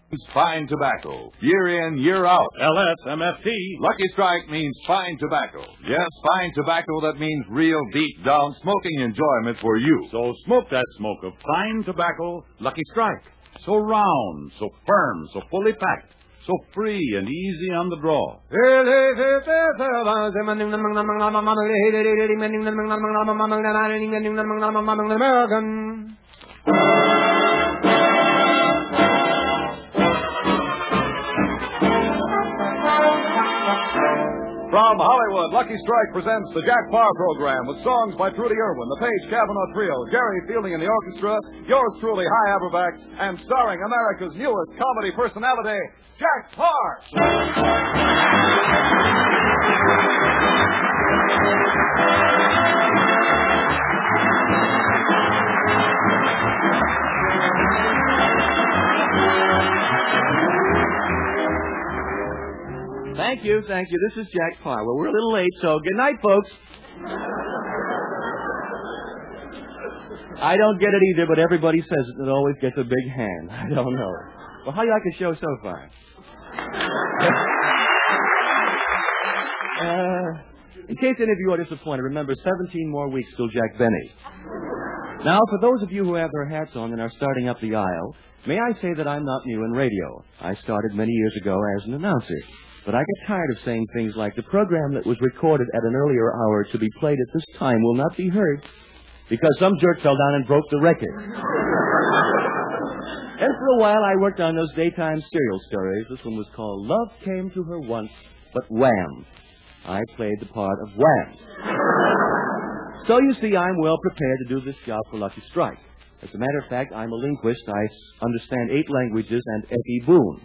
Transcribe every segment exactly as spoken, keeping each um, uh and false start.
fine tobacco, year in, year out. L S M F T. Lucky Strike means fine tobacco. Yes, fine tobacco that means real deep-down smoking enjoyment for you. So smoke that smoke of fine tobacco, Lucky Strike. So round, so firm, so fully packed, so free and easy on the draw. American. From Hollywood, Lucky Strike presents the Jack Paar program with songs by Trudy Irwin, the Page Cavanaugh Trio, Jerry Fielding in the orchestra, yours truly, High Aberback, and starring America's newest comedy personality, Jack Paar. Thank you, thank you. This is Jack Paar. Well, we're a little late, so good night, folks. I don't get it either, but everybody says it. It always gets a big hand. I don't know. Well, how do you like the show so far? uh, in case any of you are disappointed, remember, seventeen more weeks till Jack Benny. Now, for those of you who have their hats on and are starting up the aisle, may I say that I'm not new in radio. I started many years ago as an announcer. But I get tired of saying things like, the program that was recorded at an earlier hour to be played at this time will not be heard because some jerk fell down and broke the record. And for a while, I worked on those daytime serial stories. This one was called Love Came to Her Once, but Wham! I played the part of Wham! So you see, I'm well prepared to do this job for Lucky Strike. As a matter of fact, I'm a linguist. I understand eight languages and Effie Boone.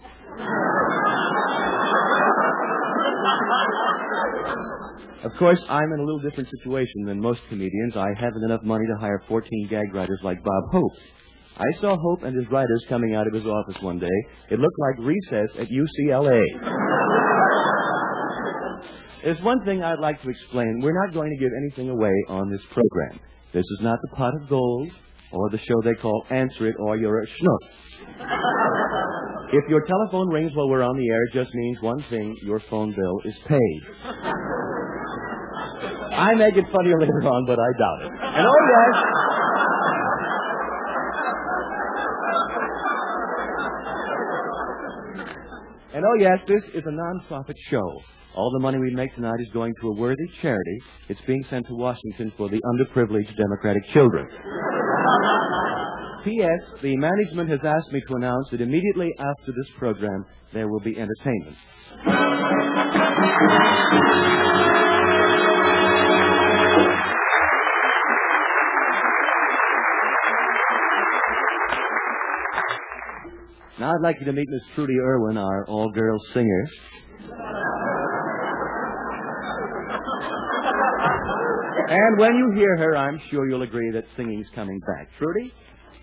Of course, I'm in a little different situation than most comedians. I haven't enough money to hire fourteen gag writers like Bob Hope. I saw Hope and his writers coming out of his office one day. It looked like recess at U C L A. There's one thing I'd like to explain. We're not going to give anything away on this program. This is not the Pot of Gold or the show they call Answer It or You're a Schnook. If your telephone rings while we're on the air, it just means one thing. Your phone bill is paid. I may get funnier later on, but I doubt it. And oh, yes. And oh, yes, this is a non-profit show. All the money we make tonight is going to a worthy charity. It's being sent to Washington for the underprivileged Democratic children. P S. The management has asked me to announce that immediately after this program, there will be entertainment. Now I'd like you to meet Miss Trudy Irwin, our all-girls singer. And when you hear her, I'm sure you'll agree that singing's coming back. Trudy?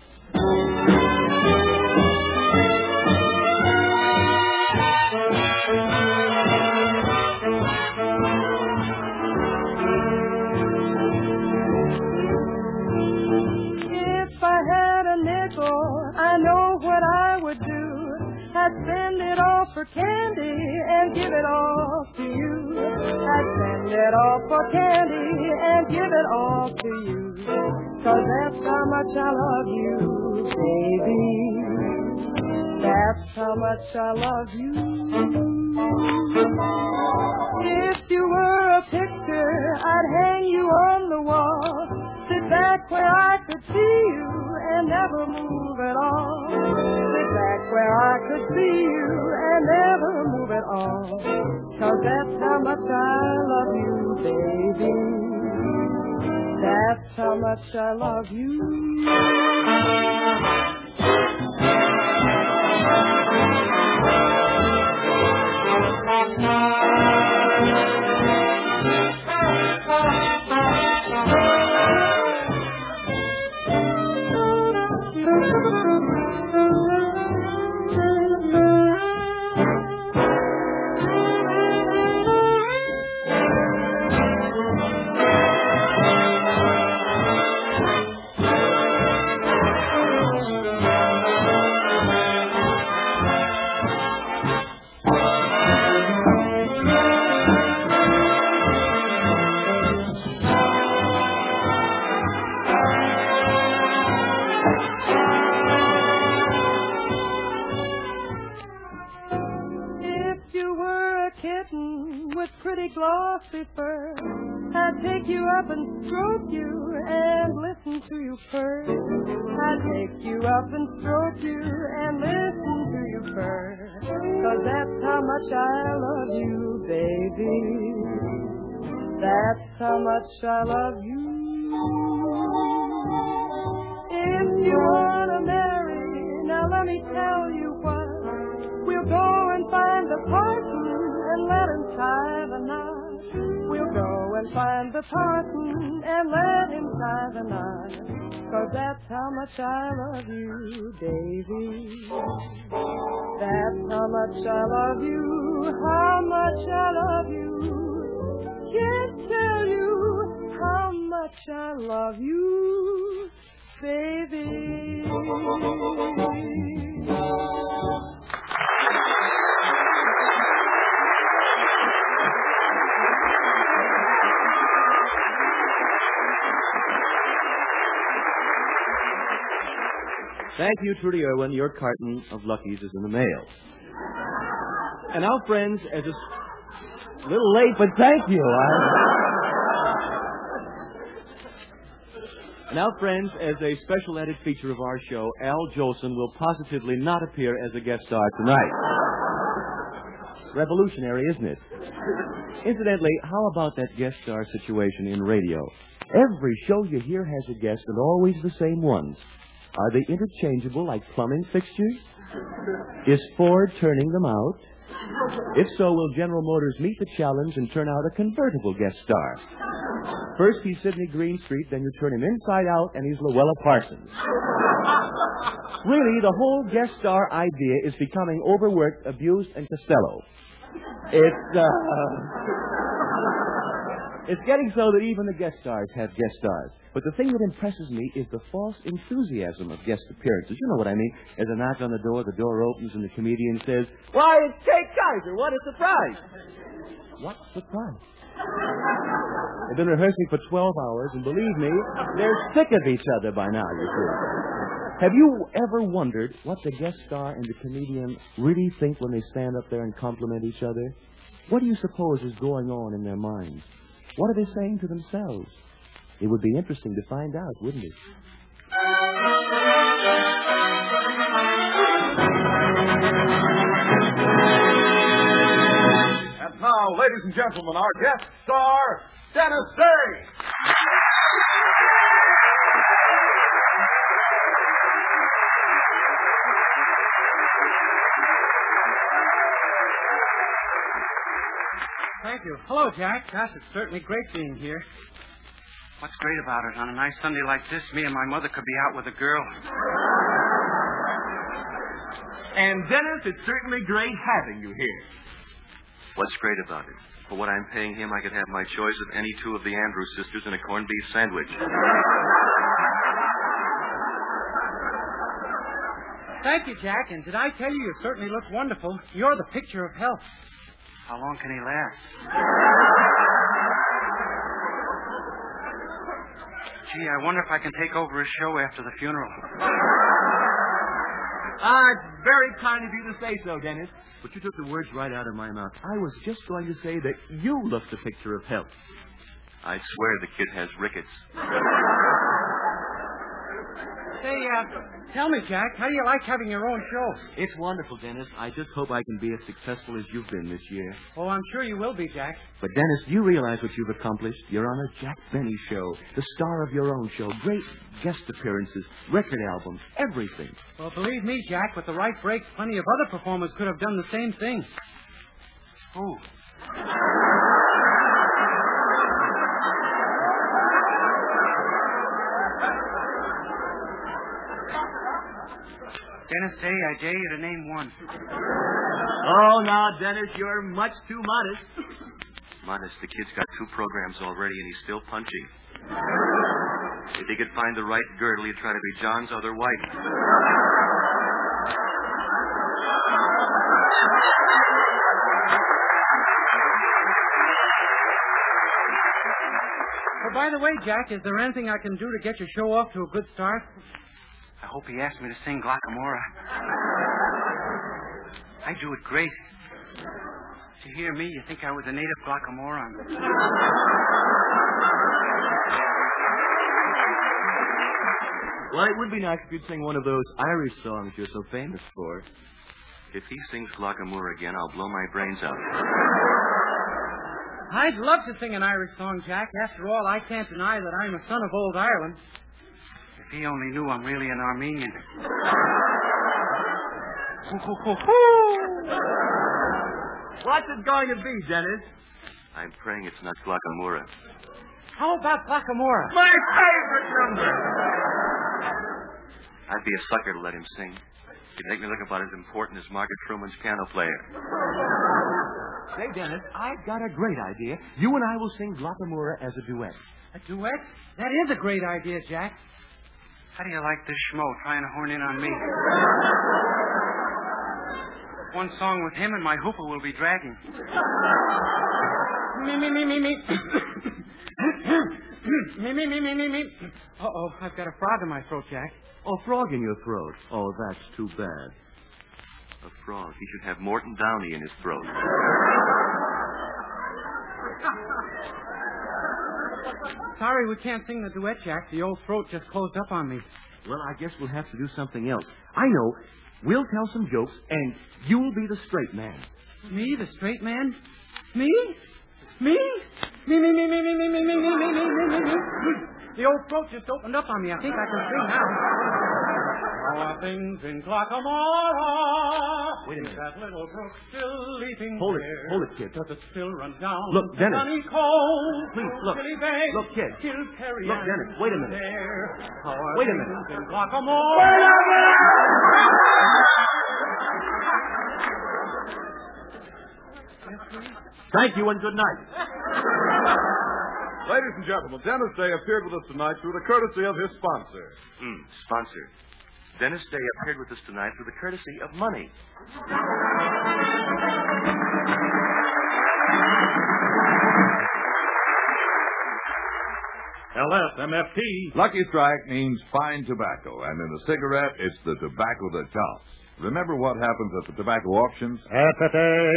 If I had a nickel, I know what I would do. I'd send it all for candy and give it all to you. I'd send it all for candy and give it all to you. 'Cause that's how much I love you, baby. That's how much I love you. If you were a picture, I'd hang you on the wall. Sit back where I could see you and never move at all. Sit back where I could see you and never move at all. 'Cause that's how much I love you, baby. That's how much I love you. pretty glossy fur. I'd take you up and stroke you and listen to you purr. I'd take you up and stroke you and listen to you purr. 'Cause that's how much I love you, baby. That's how much I love you. If you wanna marry, now let me tell you what. We'll go and find the parson and let him tie the knot. We'll go and find the parson and let him tie the knot. 'Cause that's how much I love you, baby. That's how much I love you, how much I love you. Can't tell you how much I love you, baby. Thank you, Trudy Irwin. Your carton of Lucky's is in the mail. And now, friends, as a s- little late, but thank you. I... Now, friends, as a special added feature of our show, Al Jolson will positively not appear as a guest star tonight. Revolutionary, isn't it? Incidentally, how about that guest star situation in radio? Every show you hear has a guest, and always the same ones. Are they interchangeable like plumbing fixtures? Is Ford turning them out? If so, will General Motors meet the challenge and turn out a convertible guest star? First he's Sidney Greenstreet, then you turn him inside out, and he's Luella Parsons. Really, the whole guest star idea is becoming overworked, abused, and Costello. It's, uh... It's getting so that even the guest stars have guest stars. But the thing that impresses me is the false enthusiasm of guest appearances. You know what I mean? As a knock on the door, the door opens and the comedian says, "Why, it's Kate Kaiser. What a surprise." What surprise? They've been rehearsing for twelve hours, and believe me, they're sick of each other by now, you see. Have you ever wondered what the guest star and the comedian really think when they stand up there and compliment each other? What do you suppose is going on in their minds? What are they saying to themselves? It would be interesting to find out, wouldn't it? And now, ladies and gentlemen, our guest star, Dennis Day. Thank you. Hello, Jack. Gosh, it's certainly great being here. What's great about it? On a nice Sunday like this, me and my mother could be out with a girl. And, Dennis, it's certainly great having you here. What's great about it? For what I'm paying him, I could have my choice of any two of the Andrews sisters in a corned beef sandwich. Thank you, Jack. And did I tell you, you certainly look wonderful. You're the picture of health. How long can he last? Gee, I wonder if I can take over his show after the funeral. Ah, it's very kind of you to say so, Dennis. But you took the words right out of my mouth. I was just going to say that you look the picture of health. I swear the kid has rickets. Say, uh, tell me, Jack, how do you like having your own show? It's wonderful, Dennis. I just hope I can be as successful as you've been this year. Oh, I'm sure you will be, Jack. But, Dennis, do you realize what you've accomplished? You're on a Jack Benny show, the star of your own show, great guest appearances, record albums, everything. Well, believe me, Jack, with the right breaks, plenty of other performers could have done the same thing. Oh. Dennis Day, I dare you to name one. Oh, now, Dennis, you're much too modest. Modest, the kid's got two programs already and he's still punching. If he could find the right girdle, he'd try to be John's other wife. Oh, by the way, Jack, is there anything I can do to get your show off to a good start? I hope he asked me to sing Glockamora. I do it great. You hear me, you think I was a native Glockamoron. Well, it would be nice if you'd sing one of those Irish songs you're so famous for. If he sings Glockamoor again, I'll blow my brains out. I'd love to sing an Irish song, Jack. After all, I can't deny that I'm a son of old Ireland. If he only knew I'm really an Armenian. What's it going to be, Dennis? I'm praying it's not Glockamoor. How about Glockamoor? My favorite number. I'd be a sucker to let him sing. He'd make me look about as important as Margaret Truman's piano player. Say, Dennis, I've got a great idea. You and I will sing Glockamoor as a duet. A duet? That is a great idea, Jack. How do you like this schmo trying to horn in on me? One song with him and my hooper will be dragging. Me, me, me, me, me. me, me, me, me, me, me. Uh-oh, I've got a frog in my throat, Jack. Oh, frog in your throat. Oh, that's too bad. A frog. He should have Morton Downey in his throat. Sorry, we can't sing the duet, Jack. The old throat just closed up on me. Well, I guess we'll have to do something else. I know. We'll tell some jokes, and you'll be the straight man. Me, the straight man? Me? Me? Me, me, me, me, me, me, me, me, me, me, me, me, me, me. The old throat just opened up on me. I think I can sing now. How are things in Glockamora? Wait a minute. That little brook still leaping Hold it. there. Hold it, kid. Does it still run down? Look, Dennis. Sunny cold. Please, look. Billy Bay. Look, kid. Kill Terry Look, Dennis, wait a minute. There. How are Wait a things minute. in Glockamora? Thank you and good night. Ladies and gentlemen, Dennis Day appeared with us tonight through the courtesy of his sponsor. Hmm, sponsor. Dennis Day appeared with us tonight through the courtesy of money. L S M F T. Lucky Strike means fine tobacco, and in a cigarette, it's the tobacco that counts. Remember what happens at the tobacco auctions? Year after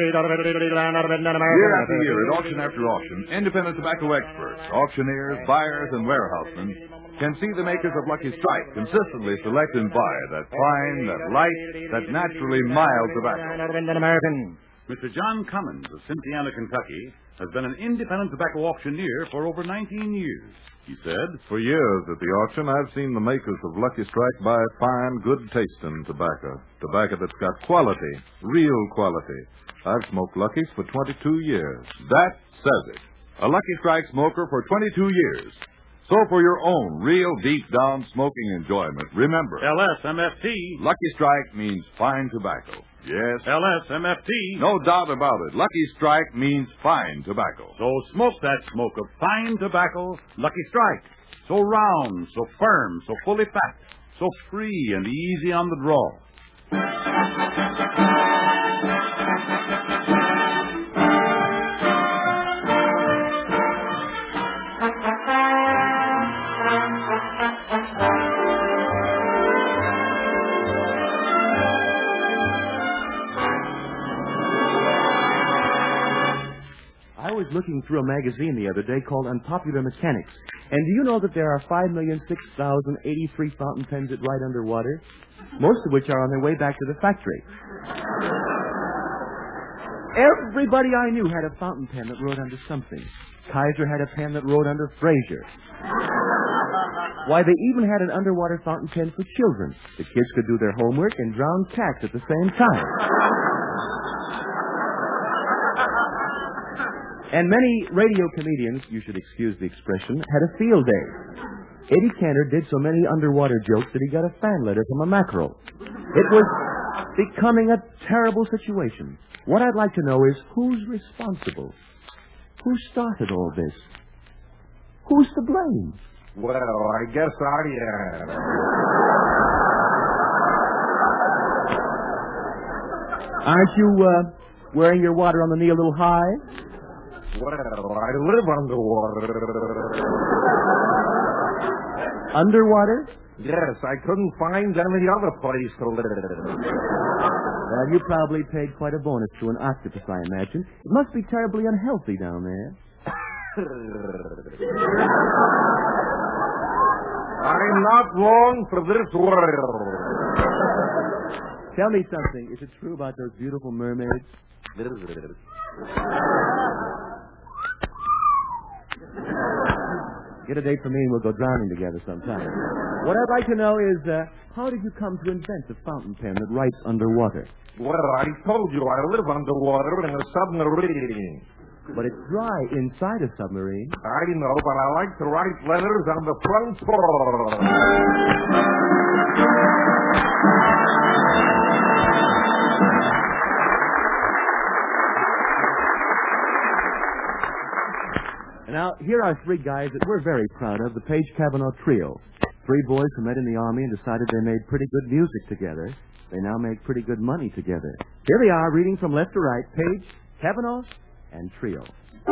year, at auction after auction, independent tobacco experts, auctioneers, buyers, and warehousemen can see the makers of Lucky Strike consistently select and buy that fine, that light, that naturally mild tobacco. Mister John Cummins of Cynthiana, Kentucky, has been an independent tobacco auctioneer for over nineteen years. He said, For years at the auction, I've seen the makers of Lucky Strike buy fine, good-tasting tobacco. Tobacco that's got quality, real quality. I've smoked Lucky's for twenty-two years. That says it. A Lucky Strike smoker for twenty-two years. So for your own real deep-down smoking enjoyment, remember, L S M F T. Lucky Strike means fine tobacco. Yes. L S M F T. No doubt about it. Lucky Strike means fine tobacco. So smoke that smoke of fine tobacco, Lucky Strike. So round, so firm, so fully packed, so free and easy on the draw. I was looking through a magazine the other day called Unpopular Mechanics. And do you know that there are five million six thousand eighty-three fountain pens that ride underwater? Most of which are on their way back to the factory. Everybody I knew had a fountain pen that rode under something. Kaiser had a pen that rode under Fraser. Why, they even had an underwater fountain pen for children. The kids could do their homework and drown cats at the same time. And many radio comedians, you should excuse the expression, had a field day. Eddie Cantor did so many underwater jokes that he got a fan letter from a mackerel. It was becoming a terrible situation. What I'd like to know is who's responsible? Who started all this? Who's to blame? Well, I guess I am. Aren't you uh, wearing your water on the knee a little high? Well, I live underwater. Underwater? Yes, I couldn't find any other place to live. Well, you probably paid quite a bonus to an octopus, I imagine. It must be terribly unhealthy down there. I'm not long for this world. Tell me something. Is it true about those beautiful mermaids? Get a date for me and we'll go drowning together sometime. What I'd like to know is, uh, how did you come to invent a fountain pen that writes underwater? Well, I told you I live underwater in a submarine. But it's dry inside a submarine. I know, but I like to write letters on the front door. Now, here are three guys that we're very proud of, the Page Cavanaugh Trio. Three boys who met in the Army and decided they made pretty good music together. They now make pretty good money together. Here they are, reading from left to right, Page, Cavanaugh, and Trio.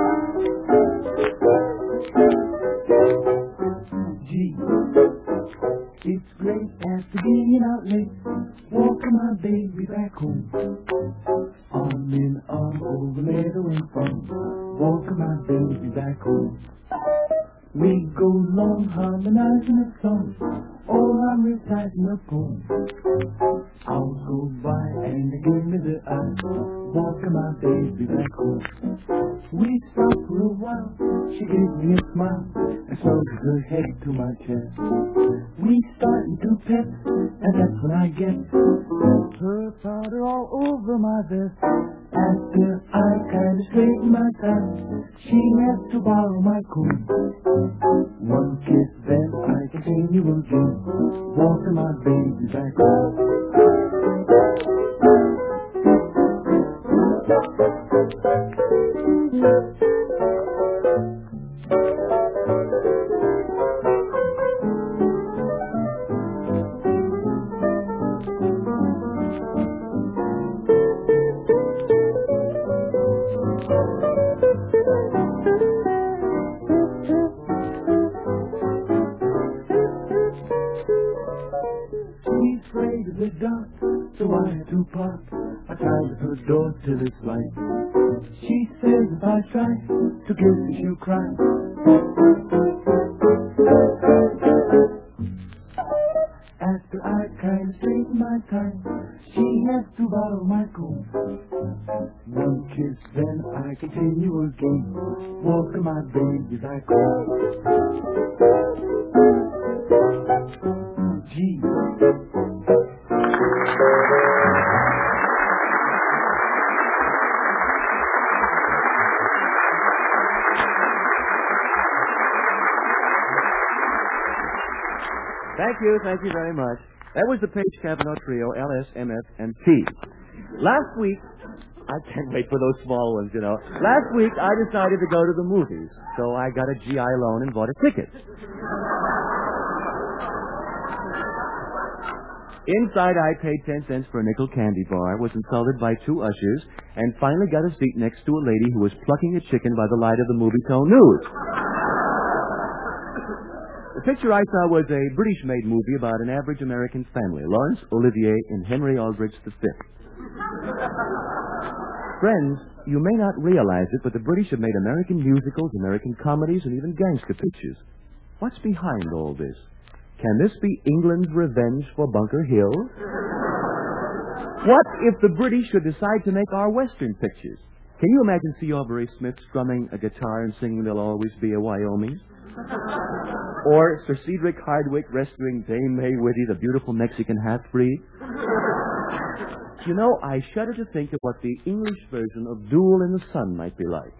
Gee, it's great after being out late, walking my baby back home. Arm in arm over meadow and farm, walking my baby back home. We go long harmonizing a song, all I'm reciting a poem. I'll go by and they give me the eye, walking my baby back home. We stop for a while, she gives me a smile, and throws her head to my chest. We start into pet, and that's when I get her powder all over my vest. After I kinda straighten my tie, she has to borrow my comb. One kiss, then I continue again, walking my baby back home. She's afraid of the dark, so I have to park outside of her door till it's light. She says if I try to kiss her, she'll cry. After I kind of straighten my tie, she has to borrow my comb. One kiss, then I continue again, walking my baby back home. Gee. Thank you, thank you very much. That was the Page Cavanaugh Trio, L, S, M, F, and P. Last week, I can't wait for those small ones, you know. Last week, I decided to go to the movies, so I got a G I loan and bought a ticket. Inside, I paid ten cents for a nickel candy bar, was insulted by two ushers, and finally got a seat next to a lady who was plucking a chicken by the light of the Movietone News. The picture I saw was a British-made movie about an average American family, Laurence Olivier and Henry Aldrich the Fifth. Friends, you may not realize it, but the British have made American musicals, American comedies, and even gangster pictures. What's behind all this? Can this be England's revenge for Bunker Hill? What if the British should decide to make our Western pictures? Can you imagine C. Aubrey Smith strumming a guitar and singing There'll Always Be a Wyoming? Or Sir Cedric Hardwicke rescuing Dame May Whitty, the beautiful Mexican half-breed? You know, I shudder to think of what the English version of Duel in the Sun might be like.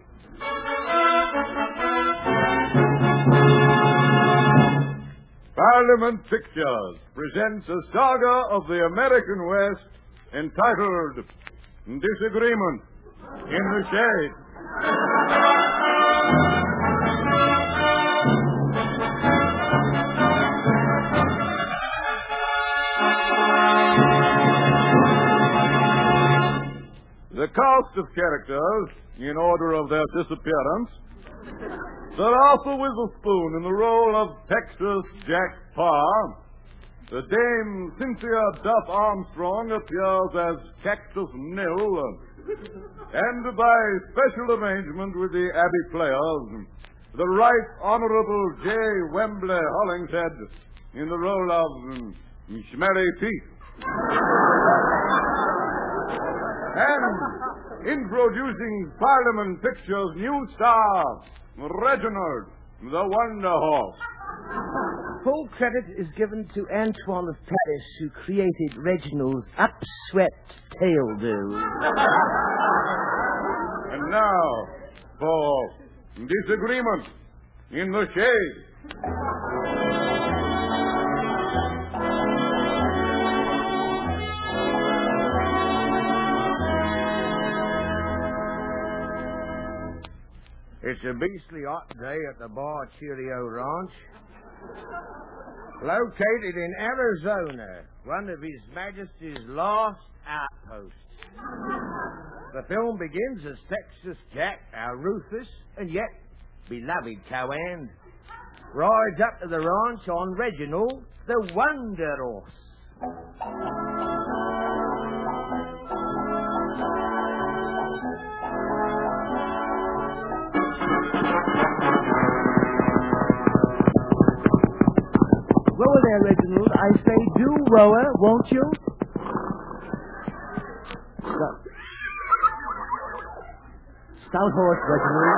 Parliament Pictures presents a saga of the American West entitled Disagreement in the Shade. The cast of characters, in order of their disappearance: Sir Arthur Witherspoon in the role of Texas Jack Parr, The Dame Cynthia Duff Armstrong appears as Cactus Nil. And by special arrangement with the Abbey Players, the Right Honorable J. Wembley Hollingshead in the role of um, Smelly Pete. And introducing Parliament Pictures' new star, Reginald, the Wonder Horse. Full credit is given to Antoine of Paris, who created Reginald's upswept tail do. And now, for Disagreement in the Shade. It's a beastly hot day at the Bar Cheerio Ranch. Located in Arizona, one of His Majesty's last outposts. The film begins as Texas Jack, our ruthless and yet beloved co-hand, rides up to the ranch on Reginald, the Wonder Horse. Row there, Reginald. I say do rower, won't you? Stop. Stout horse, Reginald.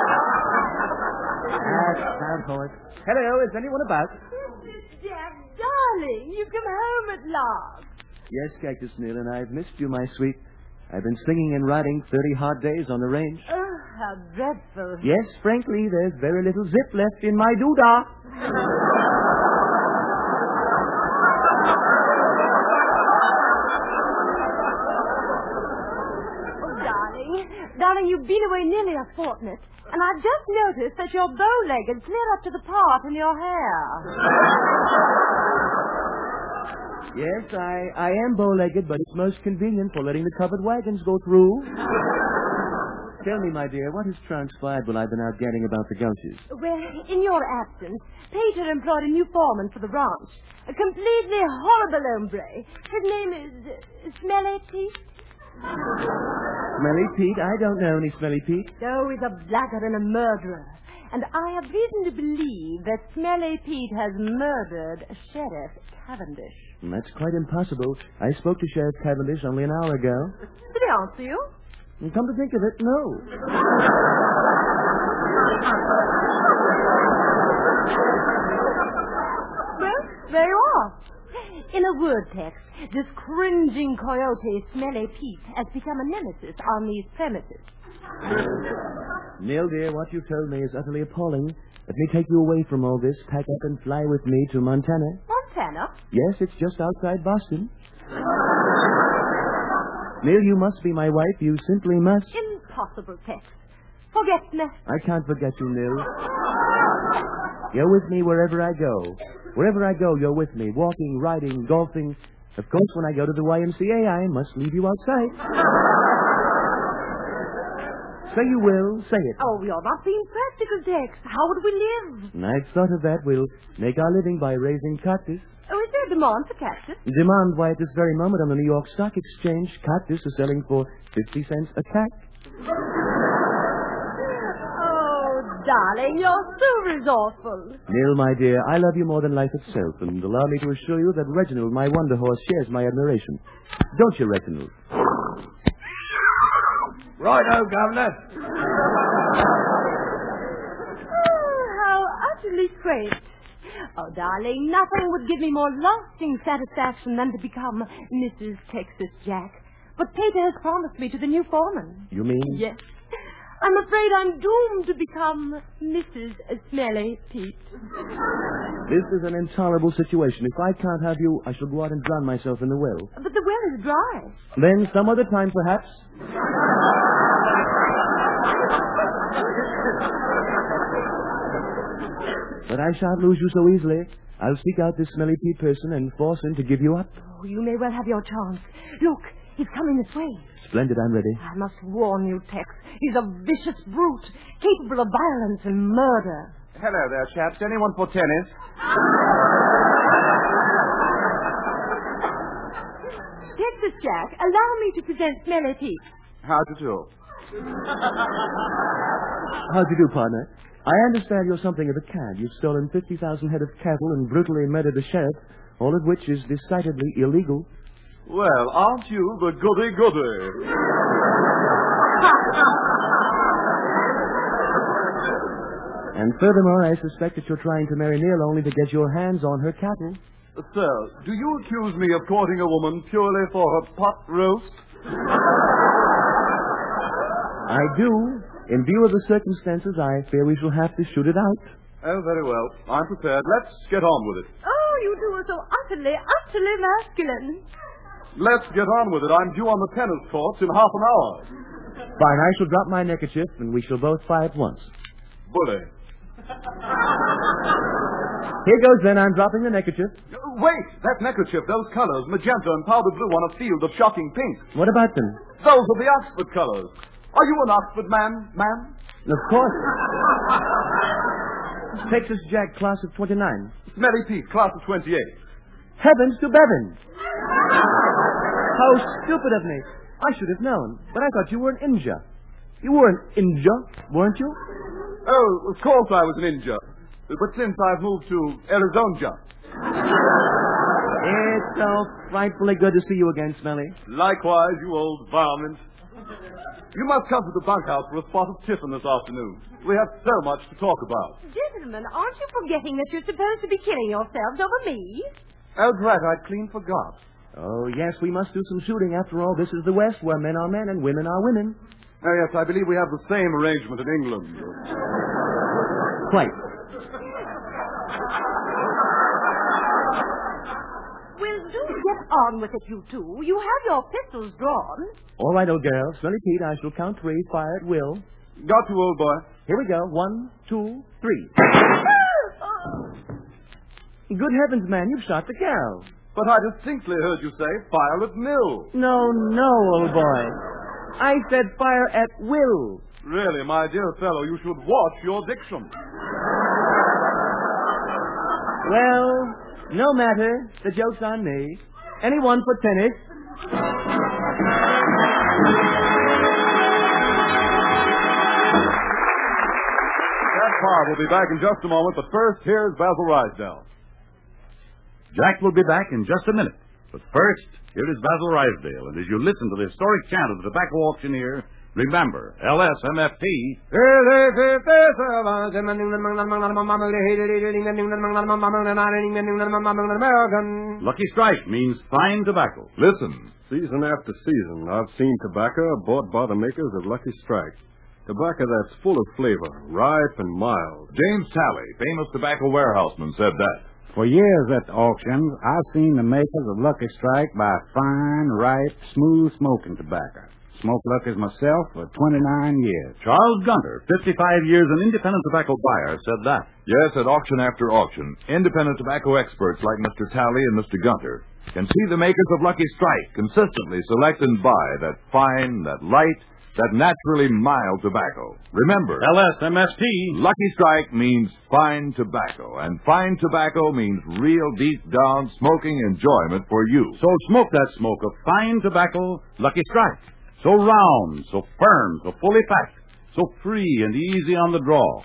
Ah, stout horse. Hello, is anyone about? Jack, darling, you've come home at last. Yes, Cactus Nil, and I've missed you, my sweet. I've been singing and riding thirty hot days on the range. Oh, how dreadful. Yes, frankly, there's very little zip left in my doodah. Darling, you've been away nearly a fortnight, and I've just noticed that you're bow-legged clear up to the part in your hair. Yes, I, I am bow-legged, but it's most convenient for letting the covered wagons go through. Tell me, my dear, what has transpired while I've been out getting about the gulches? Well, in your absence, Peter employed a new foreman for the ranch. A completely horrible hombre. His name is uh, Smelly Pete. Smelly Pete? I don't know any Smelly Pete. No, he's a blackguard and a murderer. And I have reason to believe that Smelly Pete has murdered Sheriff Cavendish. That's quite impossible. I spoke to Sheriff Cavendish only an hour ago. Did he answer you? And come to think of it, no. Well, there you are. In a word, Tex, this cringing coyote, Smelly Pete, has become a nemesis on these premises. Nell, dear, what you've told me is utterly appalling. Let me take you away from all this, pack up and fly with me to Montana. Montana? Yes, it's just outside Boston. Nell, you must be my wife. You simply must. Impossible, Tex. Forget me. I can't forget you, Nell. You're with me wherever I go. Wherever I go, you're with me. Walking, riding, golfing. Of course, when I go to the Y M C A, I must leave you outside. Say you will. Say it. Oh, you're not being practical, Tex. How would we live? I've thought of that. We'll make our living by raising cactus. Oh, is there demand for cactus? Demand? Why, at this very moment on the New York Stock Exchange, cactus is selling for fifty cents a cack. Darling, you're so resourceful. Nell, my dear, I love you more than life itself, and allow me to assure you that Reginald, my wonder horse, shares my admiration. Don't you, Reginald? Righto, Governor. Oh, how utterly quaint. Oh, darling, nothing would give me more lasting satisfaction than to become Missus Texas Jack. But Peter has promised me to the new foreman. You mean? Yes. I'm afraid I'm doomed to become Missus Smelly Pete. This is an intolerable situation. If I can't have you, I shall go out and drown myself in the well. But the well is dry. Then some other time, perhaps. But I shan't lose you so easily. I'll seek out this Smelly Pete person and force him to give you up. Oh, you may well have your chance. Look, he's coming this way. Splendid, I'm ready. I must warn you, Tex. He's a vicious brute, capable of violence and murder. Hello there, chaps. Anyone for tennis? Texas Jack, allow me to present Smelly Pete. How do you do? How do you do, partner? I understand you're something of a cad. You've stolen fifty thousand head of cattle and brutally murdered a sheriff, all of which is decidedly illegal. Well, aren't you the goody-goody? And furthermore, I suspect that you're trying to marry Neil only to get your hands on her cattle. Sir, do you accuse me of courting a woman purely for her pot roast? I do. In view of the circumstances, I fear we shall have to shoot it out. Oh, very well. I'm prepared. Let's get on with it. Oh, you two are so utterly, utterly masculine. Let's get on with it. I'm due on the tennis courts in half an hour. Fine, I shall drop my neckerchief, and we shall both fly at once. Bully. Here goes, then. I'm dropping the neckerchief. Wait! That neckerchief, those colors, magenta and powder blue on a field of shocking pink. What about them? Those are the Oxford colors. Are you an Oxford man, ma'am? Of course. Texas Jack, class of twenty-nine. Smelly Pete, class of twenty-eight. Heavens to Bevan! How stupid of me. I should have known. But I thought you were an Inja. You were an Inja, weren't you? Oh, of course I was an Inja. But since I've moved to Arizona. It's so frightfully good to see you again, Smelly. Likewise, you old varmint. You must come to the bunkhouse for a spot of tiffin this afternoon. We have so much to talk about. Gentlemen, aren't you forgetting that you're supposed to be killing yourselves over me? Oh, right, I clean forgot. Oh, yes, we must do some shooting. After all, this is the West, where men are men and women are women. Oh, yes, I believe we have the same arrangement in England. Quite. Well, do get on with it, you two. You have your pistols drawn. All right, old girl. Smelly Pete, I shall count three. Fire at will. Got you, old boy. Here we go. One, two, three. Good heavens, man, you've shot the cow. But I distinctly heard you say fire at mill. No, no, old boy. I said fire at will. Really, my dear fellow, you should watch your diction. Well, no matter. The joke's on me. Anyone for tennis? Jack Parr will be back in just a moment, but first, here's Basil Rysdale. Jack will be back in just a minute. But first, here is Basil Rysdale, and as you listen to the historic chant of the tobacco auctioneer, remember, L S M F T... Lucky Strike means fine tobacco. Listen, season after season, I've seen tobacco bought by the makers of Lucky Strike. Tobacco that's full of flavor, ripe and mild. James Talley, famous tobacco warehouseman, said that. For years at the auctions, I've seen the makers of Lucky Strike buy fine, ripe, smooth smoking tobacco. Smoked Lucky's myself for twenty-nine years. Charles Gunter, fifty-five years an independent tobacco buyer, said that. Yes, at auction after auction, independent tobacco experts like Mister Talley and Mister Gunter can see the makers of Lucky Strike consistently select and buy that fine, that light, that naturally mild tobacco. Remember, L S M S T. Lucky Strike means fine tobacco, and fine tobacco means real deep-down smoking enjoyment for you. So smoke that smoke of fine tobacco, Lucky Strike. So round, so firm, so fully packed, so free and easy on the draw.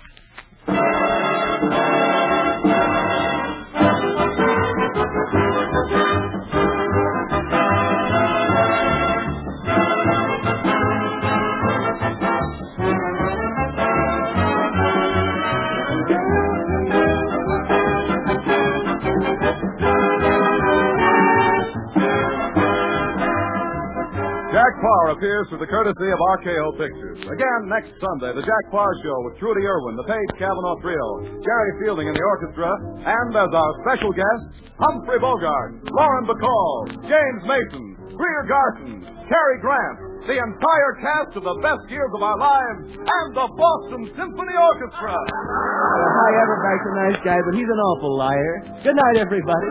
Jack Parr appears through the courtesy of R K O Pictures. Again, next Sunday, the Jack Parr Show with Trudy Irwin, the Page Cavanaugh Trio, Jerry Fielding in the orchestra, and as our special guests, Humphrey Bogart, Lauren Bacall, James Mason, Greer Garson, Cary Grant, the entire cast of the best years of our lives, and the Boston Symphony Orchestra. Well, Hi Everback's a nice guy, but he's an awful liar. Good night, everybody.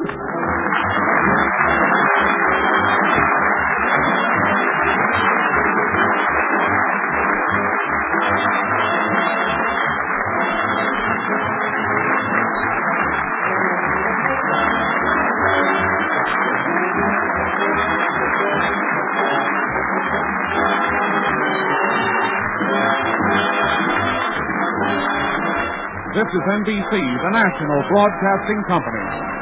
This is N B C, the national broadcasting company.